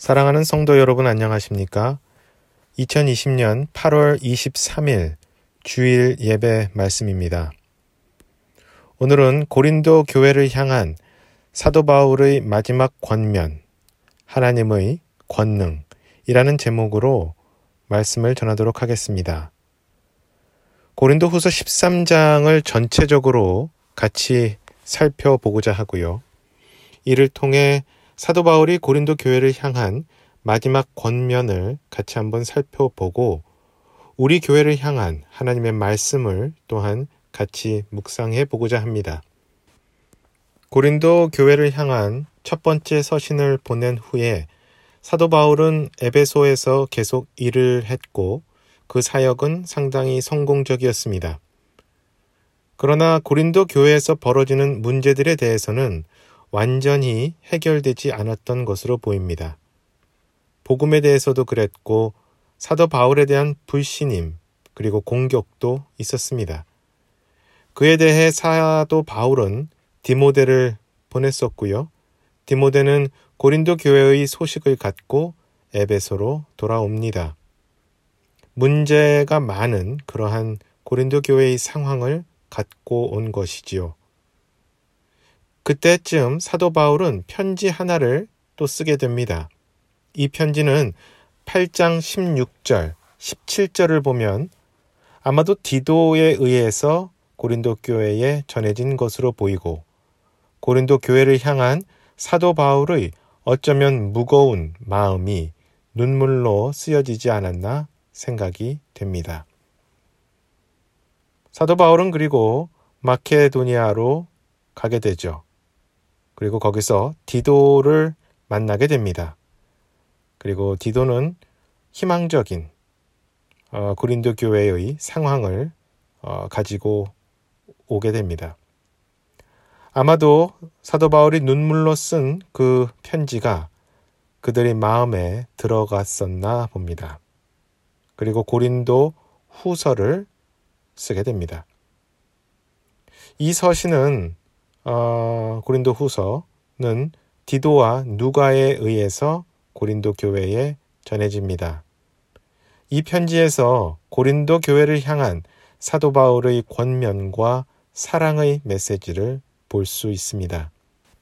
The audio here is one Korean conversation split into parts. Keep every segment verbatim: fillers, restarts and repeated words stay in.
사랑하는 성도 여러분 안녕하십니까? 이천이십년 팔월 이십삼일 주일 예배 말씀입니다. 오늘은 고린도 교회를 향한 사도 바울의 마지막 권면, 하나님의 권능이라는 제목으로 말씀을 전하도록 하겠습니다. 고린도 후서 십삼장을 전체적으로 같이 살펴보고자 하고요. 이를 통해 사도 바울이 고린도 교회를 향한 마지막 권면을 같이 한번 살펴보고 우리 교회를 향한 하나님의 말씀을 또한 같이 묵상해 보고자 합니다. 고린도 교회를 향한 첫 번째 서신을 보낸 후에 사도 바울은 에베소에서 계속 일을 했고 그 사역은 상당히 성공적이었습니다. 그러나 고린도 교회에서 벌어지는 문제들에 대해서는 완전히 해결되지 않았던 것으로 보입니다. 복음에 대해서도 그랬고 사도 바울에 대한 불신임 그리고 공격도 있었습니다. 그에 대해 사도 바울은 디모데를 보냈었고요. 디모데는 고린도 교회의 소식을 갖고 에베소로 돌아옵니다. 문제가 많은 그러한 고린도 교회의 상황을 갖고 온 것이지요. 그때쯤 사도 바울은 편지 하나를 또 쓰게 됩니다. 이 편지는 팔장 십육절, 십칠절을 보면 아마도 디도에 의해서 고린도 교회에 전해진 것으로 보이고 고린도 교회를 향한 사도 바울의 어쩌면 무거운 마음이 눈물로 쓰여지지 않았나 생각이 됩니다. 사도 바울은 그리고 마케도니아로 가게 되죠. 그리고 거기서 디도를 만나게 됩니다. 그리고 디도는 희망적인 어, 고린도 교회의 상황을 어, 가지고 오게 됩니다. 아마도 사도 바울이 눈물로 쓴 그 편지가 그들의 마음에 들어갔었나 봅니다. 그리고 고린도 후서를 쓰게 됩니다. 이 서신은 어, 고린도 후서는 디도와 누가에 의해서 고린도 교회에 전해집니다. 이 편지에서 고린도 교회를 향한 사도 바울의 권면과 사랑의 메시지를 볼 수 있습니다.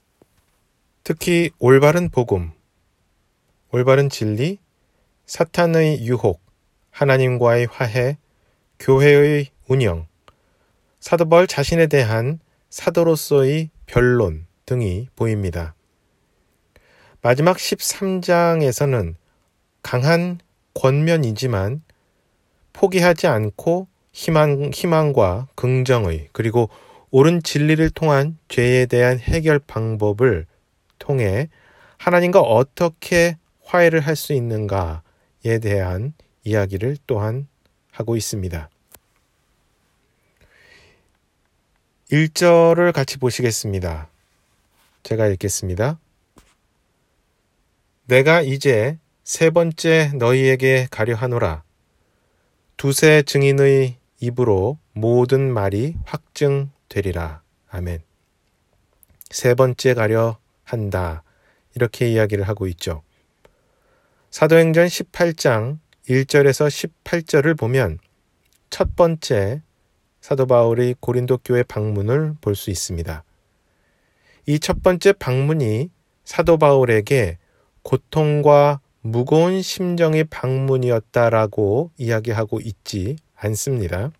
특히 올바른 복음, 올바른 진리, 사탄의 유혹, 하나님과의 화해, 교회의 운영, 사도 바울 자신에 대한 사도로서의 변론 등이 보입니다. 마지막 십삼장에서는 강한 권면이지만 포기하지 않고 희망, 희망과 긍정의 그리고 옳은 진리를 통한 죄에 대한 해결 방법을 통해 하나님과 어떻게 화해를 할 수 있는가에 대한 이야기를 또한 하고 있습니다. 일절을 같이 보시겠습니다. 제가 읽겠습니다. 내가 이제 세 번째 너희에게 가려 하노라. 두세 증인의 입으로 모든 말이 확증되리라. 아멘. 세 번째 가려 한다. 이렇게 이야기를 하고 있죠. 사도행전 십팔장 일절에서 십팔절을 보면 첫 번째 사도 바울의 고린도 교회 방문을 볼 수 있습니다. 이 첫 번째 방문이 사도 바울에게 고통과 무거운 심정의 방문이었다라고 이야기하고 있지 않습니다.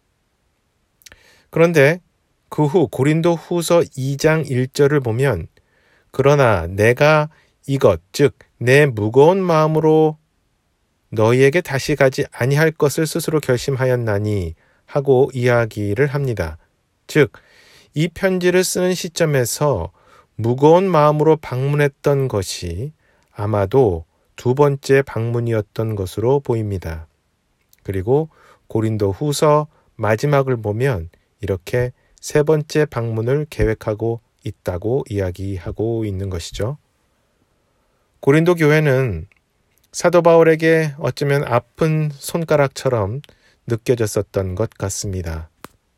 그런데 그 후 고린도 후서 이장 일절을 보면 그러나 내가 이것 즉 내 무거운 마음으로 너희에게 다시 가지 아니할 것을 스스로 결심하였나니 하고 이야기를 합니다. 즉, 이 편지를 쓰는 시점에서 무거운 마음으로 방문했던 것이 아마도 두 번째 방문이었던 것으로 보입니다. 그리고 고린도 후서 마지막을 보면 이렇게 세 번째 방문을 계획하고 있다고 이야기하고 있는 것이죠. 고린도 교회는 사도 바울에게 어쩌면 아픈 손가락처럼 느껴졌었던 것 같습니다.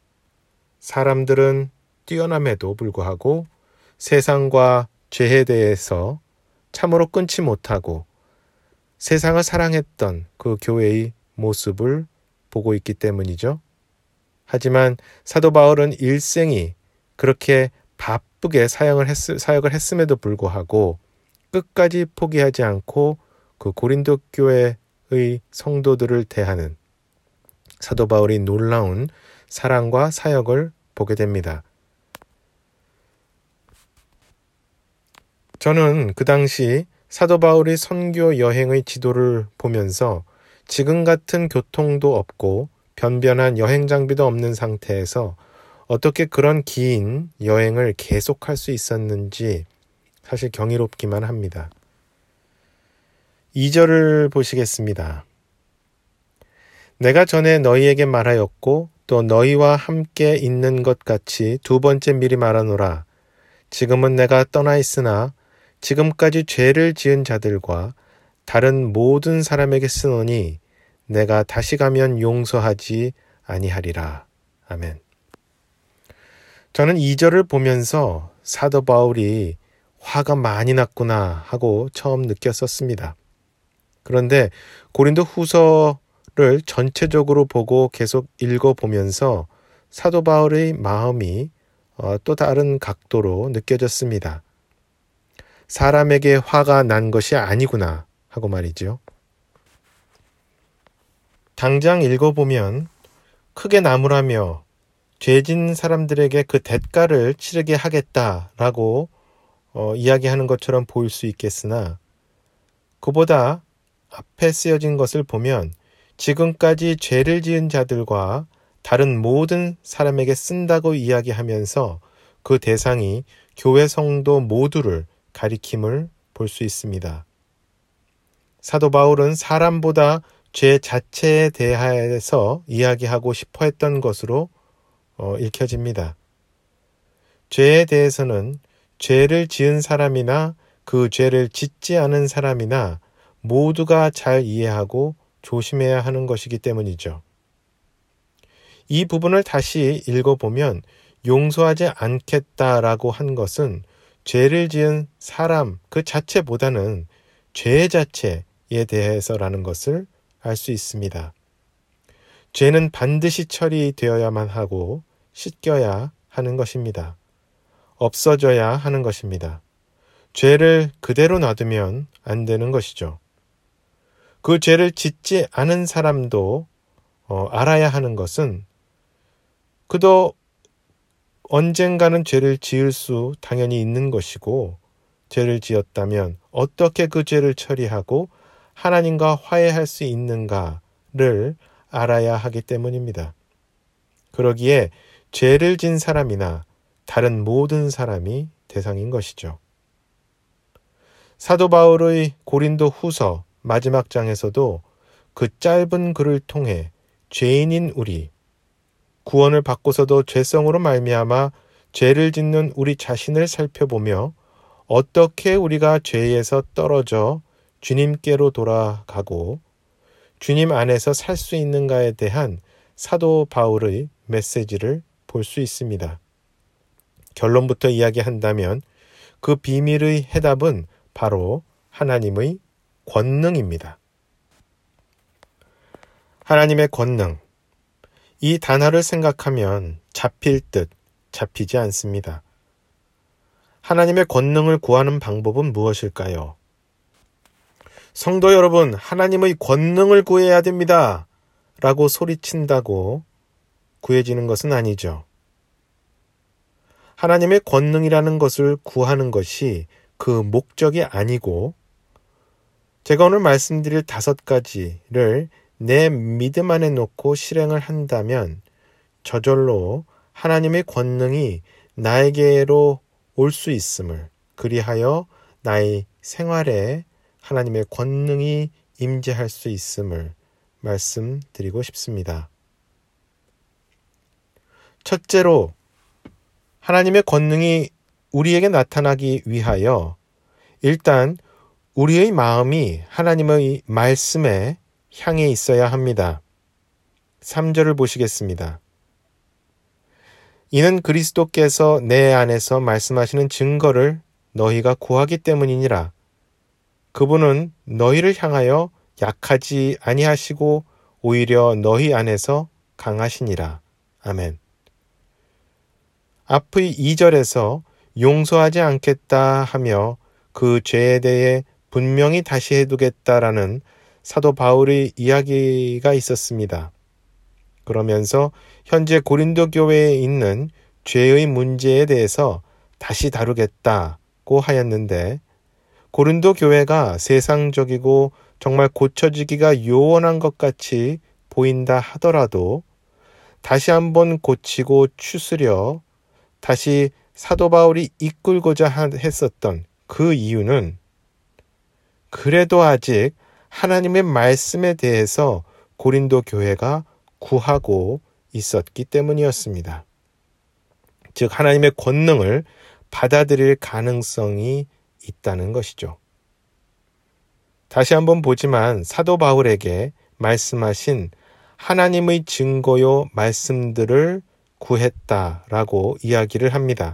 사람들은 뛰어남에도 불구하고 세상과 죄에 대해서 참으로 끊지 못하고 세상을 사랑했던 그 교회의 모습을 보고 있기 때문이죠. 하지만 사도 바울은 일생이 그렇게 바쁘게 사역을, 했, 사역을 했음에도 불구하고 끝까지 포기하지 않고 그 고린도 교회의 성도들을 대하는 사도 바울의 놀라운 사랑과 사역을 보게 됩니다. 저는 그 당시 사도 바울의 선교 여행의 지도를 보면서 지금 같은 교통도 없고 변변한 여행 장비도 없는 상태에서 어떻게 그런 긴 여행을 계속할 수 있었는지 사실 경이롭기만 합니다. 이 절을 보시겠습니다. 내가 전에 너희에게 말하였고 또 너희와 함께 있는 것 같이 두 번째 미리 말하노라. 지금은 내가 떠나 있으나 지금까지 죄를 지은 자들과 다른 모든 사람에게 쓰노니 내가 다시 가면 용서하지 아니하리라. 아멘. 저는 이 절을 보면서 사도 바울이 화가 많이 났구나 하고 처음 느꼈었습니다. 그런데 고린도 후서를 전체적으로 보고 계속 읽어보면서 사도 바울의 마음이 또 다른 각도로 느껴졌습니다. 사람에게 화가 난 것이 아니구나 하고 말이죠. 당장 읽어보면 크게 나무라며 죄진 사람들에게 그 대가를 치르게 하겠다라고 어, 이야기하는 것처럼 보일 수 있겠으나 그보다 앞에 쓰여진 것을 보면 지금까지 죄를 지은 자들과 다른 모든 사람에게 쓴다고 이야기하면서 그 대상이 교회 성도 모두를 가리킴을 볼 수 있습니다. 사도 바울은 사람보다 죄 자체에 대해서 이야기하고 싶어 했던 것으로 어, 읽혀집니다. 죄에 대해서는 죄를 지은 사람이나 그 죄를 짓지 않은 사람이나 모두가 잘 이해하고 조심해야 하는 것이기 때문이죠. 이 부분을 다시 읽어보면 용서하지 않겠다라고 한 것은 죄를 지은 사람 그 자체보다는 죄 자체에 대해서라는 것을 알 수 있습니다. 죄는 반드시 처리되어야만 하고 씻겨야 하는 것입니다. 없어져야 하는 것입니다. 죄를 그대로 놔두면 안 되는 것이죠. 그 죄를 짓지 않은 사람도 어, 알아야 하는 것은 그도 언젠가는 죄를 지을 수 당연히 있는 것이고 죄를 지었다면 어떻게 그 죄를 처리하고 하나님과 화해할 수 있는가를 알아야 하기 때문입니다. 그러기에 죄를 진 사람이나 다른 모든 사람이 대상인 것이죠. 사도 바울의 고린도 후서 마지막 장에서도 그 짧은 글을 통해 죄인인 우리, 구원을 받고서도 죄성으로 말미암아 죄를 짓는 우리 자신을 살펴보며 어떻게 우리가 죄에서 떨어져 주님께로 돌아가고 주님 안에서 살 수 있는가에 대한 사도 바울의 메시지를 볼 수 있습니다. 결론부터 이야기한다면 그 비밀의 해답은 바로 하나님의 권능입니다. 하나님의 권능. 이 단어를 생각하면 잡힐 듯 잡히지 않습니다. 하나님의 권능을 구하는 방법은 무엇일까요? 성도 여러분, 하나님의 권능을 구해야 됩니다. 라고 소리친다고 구해지는 것은 아니죠. 하나님의 권능이라는 것을 구하는 것이 그 목적이 아니고 제가 오늘 말씀드릴 다섯 가지를 내 믿음 안에 놓고 실행을 한다면 저절로 하나님의 권능이 나에게로 올 수 있음을, 그리하여 나의 생활에 하나님의 권능이 임재할 수 있음을 말씀드리고 싶습니다. 첫째로 하나님의 권능이 우리에게 나타나기 위하여 일단 우리의 마음이 하나님의 말씀에 향해 있어야 합니다. 삼 절을 보시겠습니다. 이는 그리스도께서 내 안에서 말씀하시는 증거를 너희가 구하기 때문이니라. 그분은 너희를 향하여 약하지 아니하시고 오히려 너희 안에서 강하시니라. 아멘. 앞의 이 절에서 용서하지 않겠다 하며 그 죄에 대해 분명히 다시 해두겠다라는 사도 바울의 이야기가 있었습니다. 그러면서 현재 고린도 교회에 있는 죄의 문제에 대해서 다시 다루겠다고 하였는데, 고린도 교회가 세상적이고 정말 고쳐지기가 요원한 것 같이 보인다 하더라도 다시 한번 고치고 추스려 다시 사도 바울이 이끌고자 했었던 그 이유는 그래도 아직 하나님의 말씀에 대해서 고린도 교회가 구하고 있었기 때문이었습니다. 즉 하나님의 권능을 받아들일 가능성이 있다는 것이죠. 다시 한번 보지만 사도 바울에게 말씀하신 하나님의 증거요 말씀들을 구했다라고 이야기를 합니다.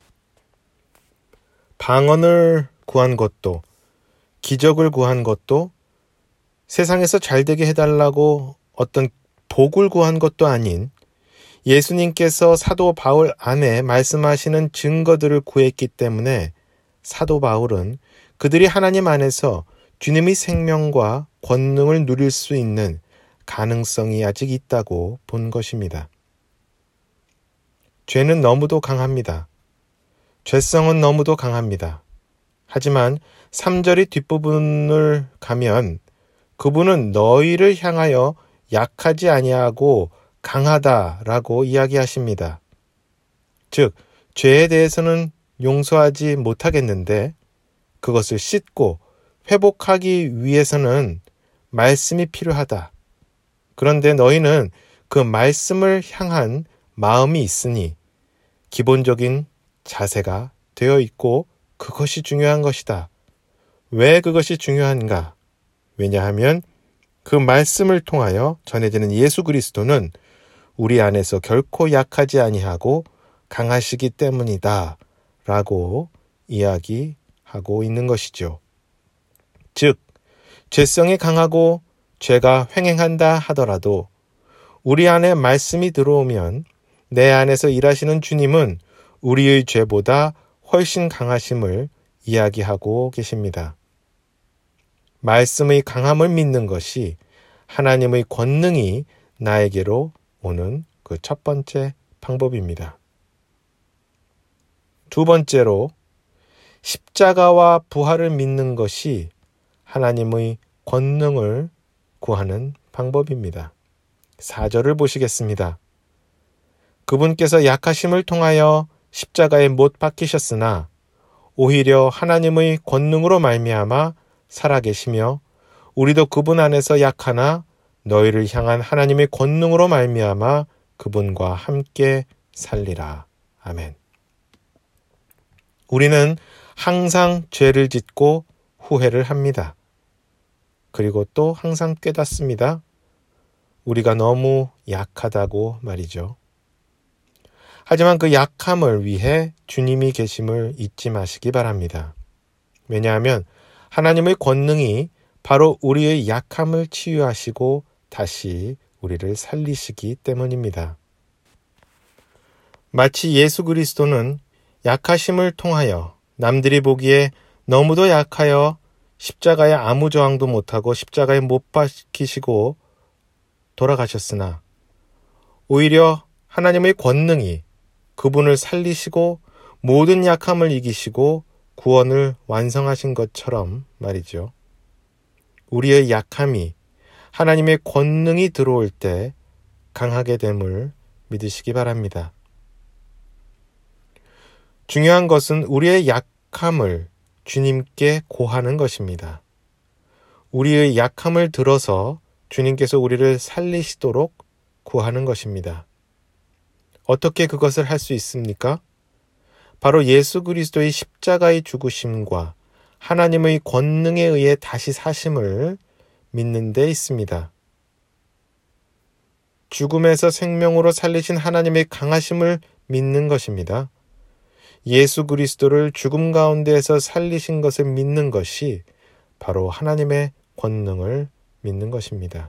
방언을 구한 것도, 기적을 구한 것도, 세상에서 잘되게 해달라고 어떤 복을 구한 것도 아닌 예수님께서 사도 바울 안에 말씀하시는 증거들을 구했기 때문에 사도 바울은 그들이 하나님 안에서 주님의 생명과 권능을 누릴 수 있는 가능성이 아직 있다고 본 것입니다. 죄는 너무도 강합니다. 죄성은 너무도 강합니다. 하지만 삼 절의 뒷부분을 가면 그분은 너희를 향하여 약하지 아니하고 강하다라고 이야기하십니다. 즉, 죄에 대해서는 용서하지 못하겠는데 그것을 씻고 회복하기 위해서는 말씀이 필요하다. 그런데 너희는 그 말씀을 향한 마음이 있으니 기본적인 자세가 되어 있고 그것이 중요한 것이다. 왜 그것이 중요한가? 왜냐하면 그 말씀을 통하여 전해지는 예수 그리스도는 우리 안에서 결코 약하지 아니하고 강하시기 때문이다 라고 이야기하고 있는 것이죠. 즉, 죄성이 강하고 죄가 횡행한다 하더라도 우리 안에 말씀이 들어오면 내 안에서 일하시는 주님은 우리의 죄보다 훨씬 강하심을 이야기하고 계십니다. 말씀의 강함을 믿는 것이 하나님의 권능이 나에게로 오는 그 첫 번째 방법입니다. 두 번째로 십자가와 부활을 믿는 것이 하나님의 권능을 구하는 방법입니다. 사 절을 보시겠습니다. 그분께서 약하심을 통하여 십자가에 못 박히셨으나 오히려 하나님의 권능으로 말미암아 살아계시며 우리도 그분 안에서 약하나 너희를 향한 하나님의 권능으로 말미암아 그분과 함께 살리라. 아멘. 우리는 항상 죄를 짓고 후회를 합니다. 그리고 또 항상 깨닫습니다. 우리가 너무 약하다고 말이죠. 하지만 그 약함을 위해 주님이 계심을 잊지 마시기 바랍니다. 왜냐하면 하나님의 권능이 바로 우리의 약함을 치유하시고 다시 우리를 살리시기 때문입니다. 마치 예수 그리스도는 약하심을 통하여 남들이 보기에 너무도 약하여 십자가에 아무 저항도 못하고 십자가에 못 박히시고 돌아가셨으나 오히려 하나님의 권능이 그분을 살리시고 모든 약함을 이기시고 구원을 완성하신 것처럼 말이죠. 우리의 약함이 하나님의 권능이 들어올 때 강하게 됨을 믿으시기 바랍니다. 중요한 것은 우리의 약함을 주님께 고하는 것입니다. 우리의 약함을 들어서 주님께서 우리를 살리시도록 구하는 것입니다. 어떻게 그것을 할 수 있습니까? 바로 예수 그리스도의 십자가의 죽으심과 하나님의 권능에 의해 다시 사심을 믿는 데 있습니다. 죽음에서 생명으로 살리신 하나님의 강하심을 믿는 것입니다. 예수 그리스도를 죽음 가운데에서 살리신 것을 믿는 것이 바로 하나님의 권능을 믿는 것입니다.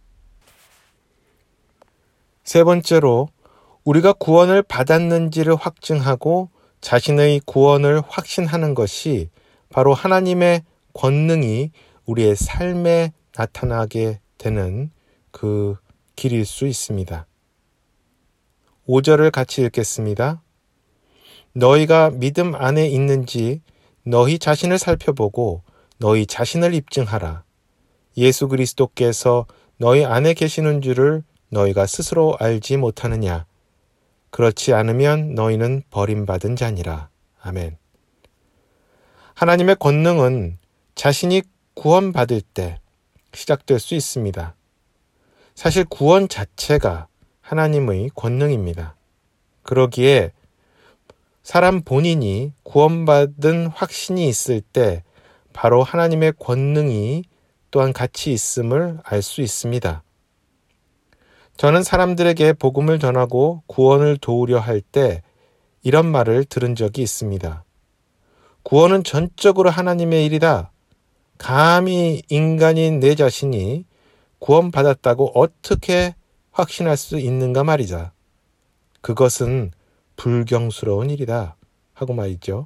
세 번째로 우리가 구원을 받았는지를 확증하고 자신의 구원을 확신하는 것이 바로 하나님의 권능이 우리의 삶에 나타나게 되는 그 길일 수 있습니다. 오 절을 같이 읽겠습니다. 너희가 믿음 안에 있는지 너희 자신을 살펴보고 너희 자신을 입증하라. 예수 그리스도께서 너희 안에 계시는 줄을 너희가 스스로 알지 못하느냐. 그렇지 않으면 너희는 버림받은 자니라. 아멘. 하나님의 권능은 자신이 구원받을 때 시작될 수 있습니다. 사실 구원 자체가 하나님의 권능입니다. 그러기에 사람 본인이 구원받은 확신이 있을 때 바로 하나님의 권능이 또한 같이 있음을 알 수 있습니다. 저는 사람들에게 복음을 전하고 구원을 도우려 할 때 이런 말을 들은 적이 있습니다. 구원은 전적으로 하나님의 일이다. 감히 인간인 내 자신이 구원받았다고 어떻게 확신할 수 있는가 말이다. 그것은 불경스러운 일이다. 하고 말이죠.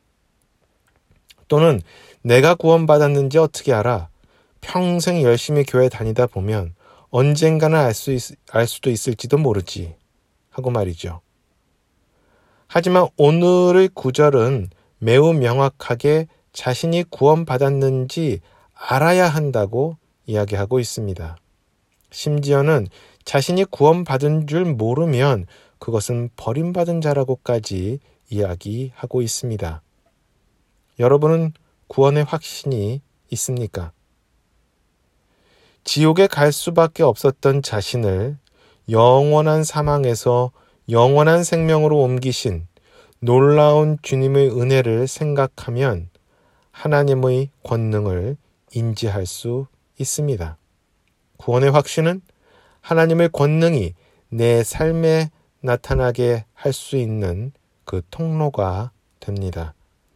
또는 내가 구원받았는지 어떻게 알아? 평생 열심히 교회 다니다 보면 언젠가는 알 수, 알 수도 있을지도 모르지. 하고 말이죠. 하지만 오늘의 구절은 매우 명확하게 자신이 구원받았는지 알아야 한다고 이야기하고 있습니다. 심지어는 자신이 구원받은 줄 모르면 그것은 버림받은 자라고까지 이야기하고 있습니다. 여러분은 구원의 확신이 있습니까? 지옥에 갈 수밖에 없었던 자신을 영원한 사망에서 영원한 생명으로 옮기신 놀라운 주님의 은혜를 생각하면 하나님의 권능을 인지할 수 있습니다. 구원의 확신은 하나님의 권능이 내 삶에 나타나게 할 수 있는 그 통로가 됩니다.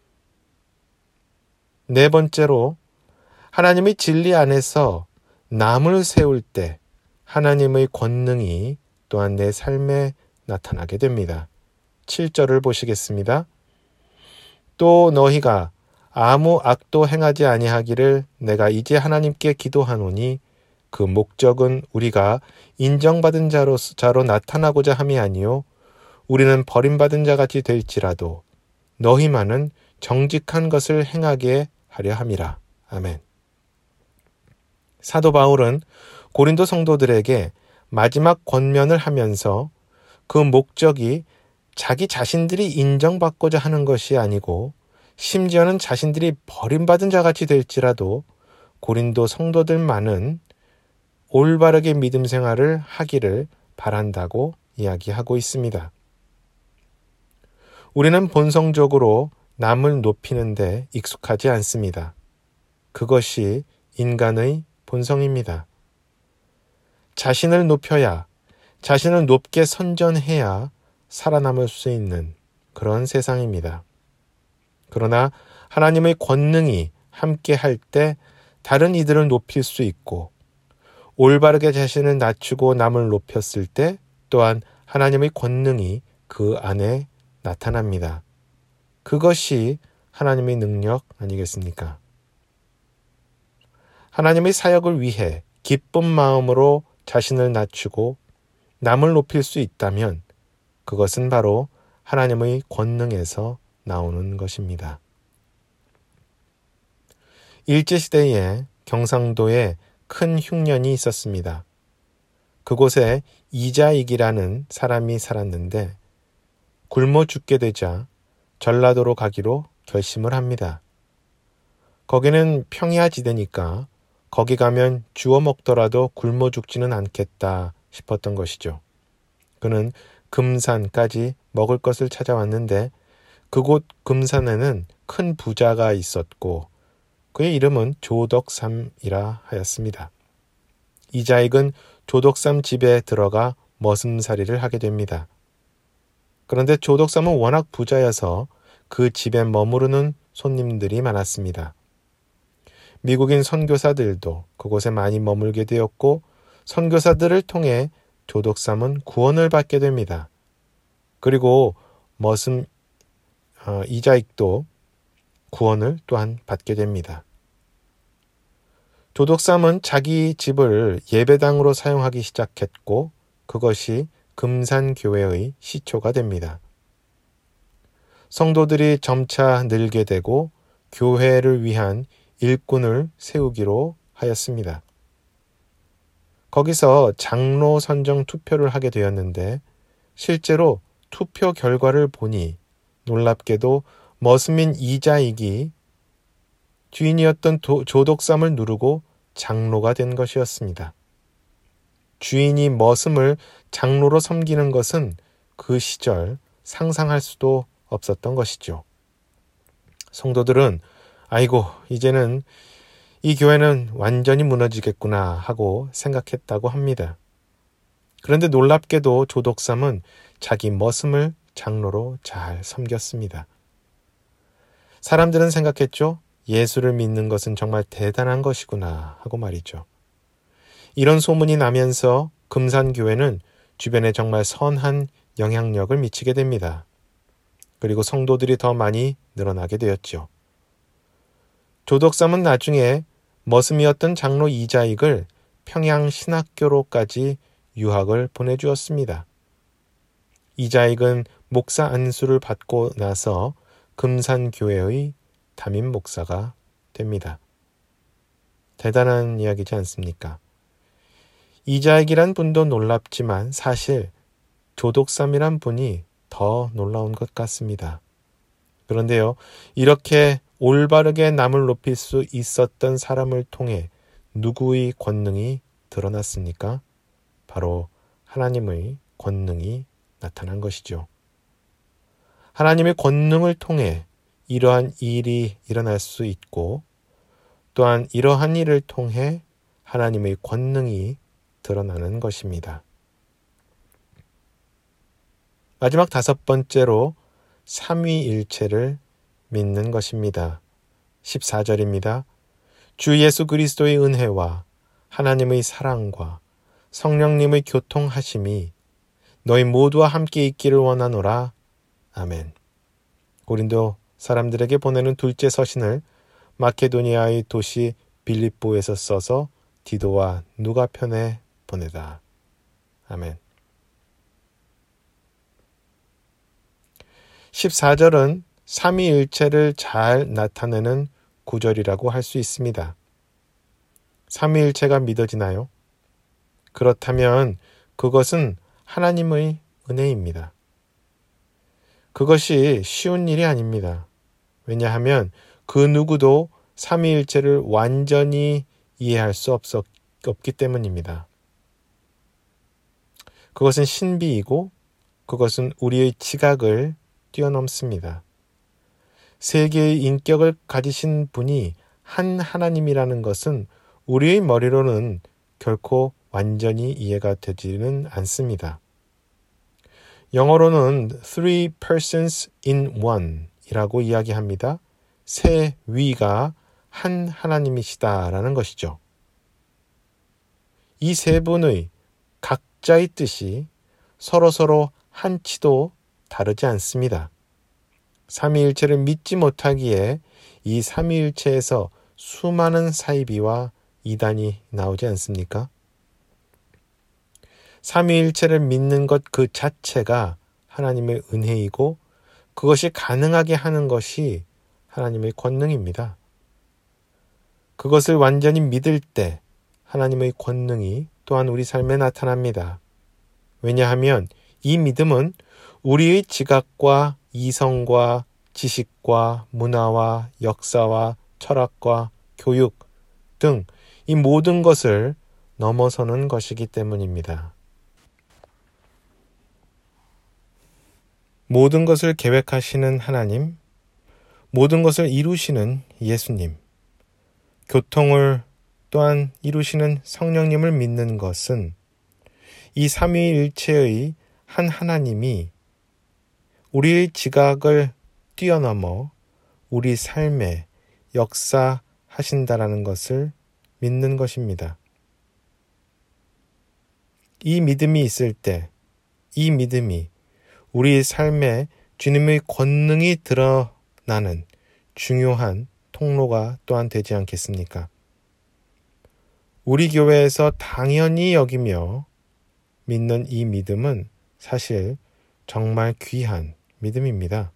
네 번째로 하나님의 진리 안에서 남을 세울 때 하나님의 권능이 또한 내 삶에 나타나게 됩니다. 칠 절을 보시겠습니다. 또 너희가 아무 악도 행하지 아니하기를 내가 이제 하나님께 기도하노니 그 목적은 우리가 인정받은 자로, 자로 나타나고자 함이 아니요 우리는 버림받은 자같이 될지라도 너희만은 정직한 것을 행하게 하려 함이라. 아멘. 사도 바울은 고린도 성도들에게 마지막 권면을 하면서 그 목적이 자기 자신들이 인정받고자 하는 것이 아니고 심지어는 자신들이 버림받은 자같이 될지라도 고린도 성도들만은 올바르게 믿음 생활을 하기를 바란다고 이야기하고 있습니다. 우리는 본성적으로 남을 높이는데 익숙하지 않습니다. 그것이 인간의 본성입니다. 자신을 높여야, 자신을 높게 선전해야 살아남을 수 있는 그런 세상입니다. 그러나 하나님의 권능이 함께 할 때 다른 이들을 높일 수 있고 올바르게 자신을 낮추고 남을 높였을 때 또한 하나님의 권능이 그 안에 나타납니다. 그것이 하나님의 능력 아니겠습니까? 하나님의 사역을 위해 기쁜 마음으로 자신을 낮추고 남을 높일 수 있다면 그것은 바로 하나님의 권능에서 나오는 것입니다. 일제시대에 경상도에 큰 흉년이 있었습니다. 그곳에 이자익이라는 사람이 살았는데 굶어 죽게 되자 전라도로 가기로 결심을 합니다. 거기는 평야지대니까 거기 가면 주워 먹더라도 굶어 죽지는 않겠다 싶었던 것이죠. 그는 금산까지 먹을 것을 찾아왔는데 그곳 금산에는 큰 부자가 있었고 그의 이름은 조덕삼이라 하였습니다. 이자익은 조덕삼 집에 들어가 머슴살이를 하게 됩니다. 그런데 조덕삼은 워낙 부자여서 그 집에 머무르는 손님들이 많았습니다. 미국인 선교사들도 그곳에 많이 머물게 되었고 선교사들을 통해 조독삼은 구원을 받게 됩니다. 그리고 머슴 어, 이자익도 구원을 또한 받게 됩니다. 조독삼은 자기 집을 예배당으로 사용하기 시작했고 그것이 금산교회의 시초가 됩니다. 성도들이 점차 늘게 되고 교회를 위한 일꾼을 세우기로 하였습니다. 거기서 장로 선정 투표를 하게 되었는데 실제로 투표 결과를 보니 놀랍게도 머슴인 이자익이 주인이었던 도, 조독삼을 누르고 장로가 된 것이었습니다. 주인이 머슴을 장로로 섬기는 것은 그 시절 상상할 수도 없었던 것이죠. 성도들은 아이고 이제는 이 교회는 완전히 무너지겠구나 하고 생각했다고 합니다. 그런데 놀랍게도 조독삼은 자기 머슴을 장로로 잘 섬겼습니다. 사람들은 생각했죠. 예수를 믿는 것은 정말 대단한 것이구나 하고 말이죠. 이런 소문이 나면서 금산교회는 주변에 정말 선한 영향력을 미치게 됩니다. 그리고 성도들이 더 많이 늘어나게 되었죠. 조독삼은 나중에 머슴이었던 장로 이자익을 평양 신학교로까지 유학을 보내주었습니다. 이자익은 목사 안수를 받고 나서 금산교회의 담임 목사가 됩니다. 대단한 이야기지 않습니까? 이자익이란 분도 놀랍지만 사실 조독삼이란 분이 더 놀라운 것 같습니다. 그런데요, 이렇게 올바르게 남을 높일 수 있었던 사람을 통해 누구의 권능이 드러났습니까? 바로 하나님의 권능이 나타난 것이죠. 하나님의 권능을 통해 이러한 일이 일어날 수 있고 또한 이러한 일을 통해 하나님의 권능이 드러나는 것입니다. 마지막 다섯 번째로 삼위일체를 믿는 것입니다. 십사 절입니다. 주 예수 그리스도의 은혜와 하나님의 사랑과 성령님의 교통하심이 너희 모두와 함께 있기를 원하노라. 아멘. 고린도 사람들에게 보내는 둘째 서신을 마케도니아의 도시 빌립보에서 써서 디도와 누가 편에 보내다. 아멘. 십사 절은 삼위일체를 잘 나타내는 구절이라고 할 수 있습니다. 삼위일체가 믿어지나요? 그렇다면 그것은 하나님의 은혜입니다. 그것이 쉬운 일이 아닙니다. 왜냐하면 그 누구도 삼위일체를 완전히 이해할 수 없었, 없기 때문입니다. 그것은 신비이고 그것은 우리의 지각을 뛰어넘습니다. 세계의 인격을 가지신 분이 한 하나님이라는 것은 우리의 머리로는 결코 완전히 이해가 되지는 않습니다. 영어로는 three persons in one 이라고 이야기합니다. 세 위가 한 하나님이시다라는 것이죠. 이 세 분의 각자의 뜻이 서로서로 한치도 다르지 않습니다. 삼위일체를 믿지 못하기에 이 삼위일체에서 수많은 사이비와 이단이 나오지 않습니까? 삼위일체를 믿는 것 그 자체가 하나님의 은혜이고 그것이 가능하게 하는 것이 하나님의 권능입니다. 그것을 완전히 믿을 때 하나님의 권능이 또한 우리 삶에 나타납니다. 왜냐하면 이 믿음은 우리의 지각과 이성과 지식과 문화와 역사와 철학과 교육 등 이 모든 것을 넘어서는 것이기 때문입니다. 모든 것을 계획하시는 하나님, 모든 것을 이루시는 예수님, 교통을 또한 이루시는 성령님을 믿는 것은 이 삼위일체의 한 하나님이 우리의 지각을 뛰어넘어 우리 삶에 역사하시는 하신다라는 것을 믿는 것입니다. 이 믿음이 있을 때, 이 믿음이 우리 삶에 주님의 권능이 드러나는 중요한 통로가 또한 되지 않겠습니까? 우리 교회에서 당연히 여기며 믿는 이 믿음은 사실 정말 귀한 믿음입니다.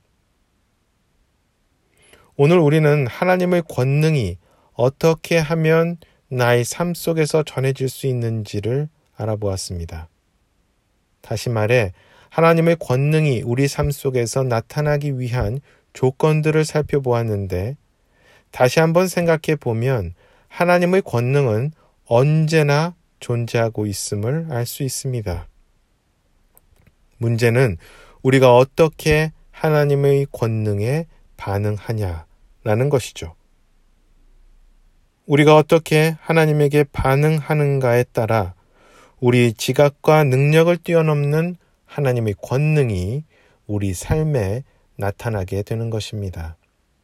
오늘 우리는 하나님의 권능이 어떻게 하면 나의 삶 속에서 전해질 수 있는지를 알아보았습니다. 다시 말해 하나님의 권능이 우리 삶 속에서 나타나기 위한 조건들을 살펴보았는데 다시 한번 생각해 보면 하나님의 권능은 언제나 존재하고 있음을 알 수 있습니다. 문제는 우리가 어떻게 하나님의 권능에 반응하냐라는 것이죠. 우리가 어떻게 하나님에게 반응하는가에 따라 우리 지각과 능력을 뛰어넘는 하나님의 권능이 우리 삶에 나타나게 되는 것입니다.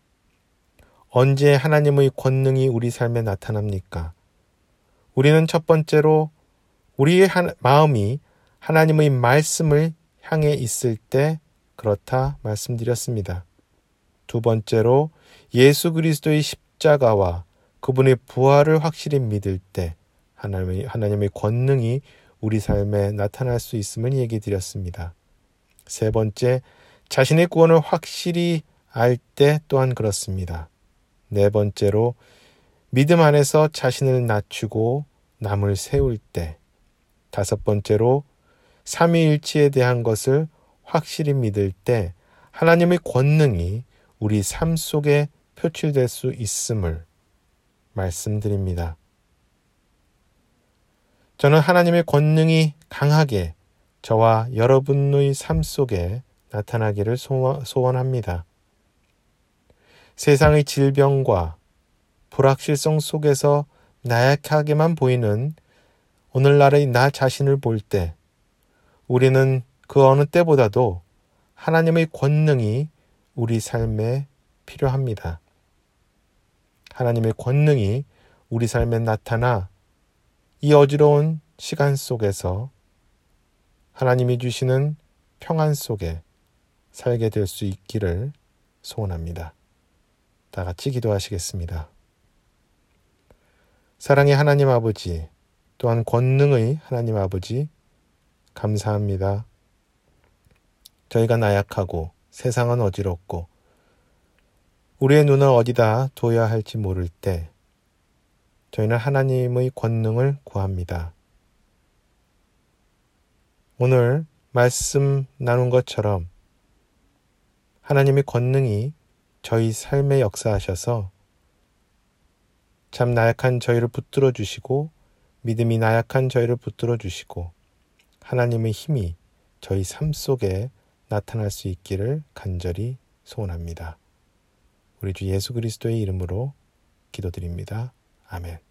언제 하나님의 권능이 우리 삶에 나타납니까? 우리는 첫 번째로 우리의 마음이 하나님의 말씀을 향해 있을 때 그렇다 말씀드렸습니다. 두 번째로 예수 그리스도의 십자가와 그분의 부활을 확실히 믿을 때 하나님의, 하나님의 권능이 우리 삶에 나타날 수 있음을 얘기 드렸습니다. 세 번째, 자신의 구원을 확실히 알 때 또한 그렇습니다. 네 번째로 믿음 안에서 자신을 낮추고 남을 세울 때, 다섯 번째로 삼위일체에 대한 것을 확실히 믿을 때 하나님의 권능이 우리 삶 속에 표출될 수 있음을 말씀드립니다. 저는 하나님의 권능이 강하게 저와 여러분의 삶 속에 나타나기를 소원합니다. 세상의 질병과 불확실성 속에서 나약하게만 보이는 오늘날의 나 자신을 볼 때 우리는 그 어느 때보다도 하나님의 권능이 우리 삶에 필요합니다. 하나님의 권능이 우리 삶에 나타나 이 어지러운 시간 속에서 하나님이 주시는 평안 속에 살게 될 수 있기를 소원합니다. 다 같이 기도하시겠습니다. 사랑의 하나님 아버지, 또한 권능의 하나님 아버지, 감사합니다. 저희가 나약하고 세상은 어지럽고 우리의 눈을 어디다 둬야 할지 모를 때 저희는 하나님의 권능을 구합니다. 오늘 말씀 나눈 것처럼 하나님의 권능이 저희 삶에 역사하셔서 참 나약한 저희를 붙들어 주시고 믿음이 나약한 저희를 붙들어 주시고 하나님의 힘이 저희 삶 속에 나타날 수 있기를 간절히 소원합니다. 우리 주 예수 그리스도의 이름으로 기도드립니다. 아멘.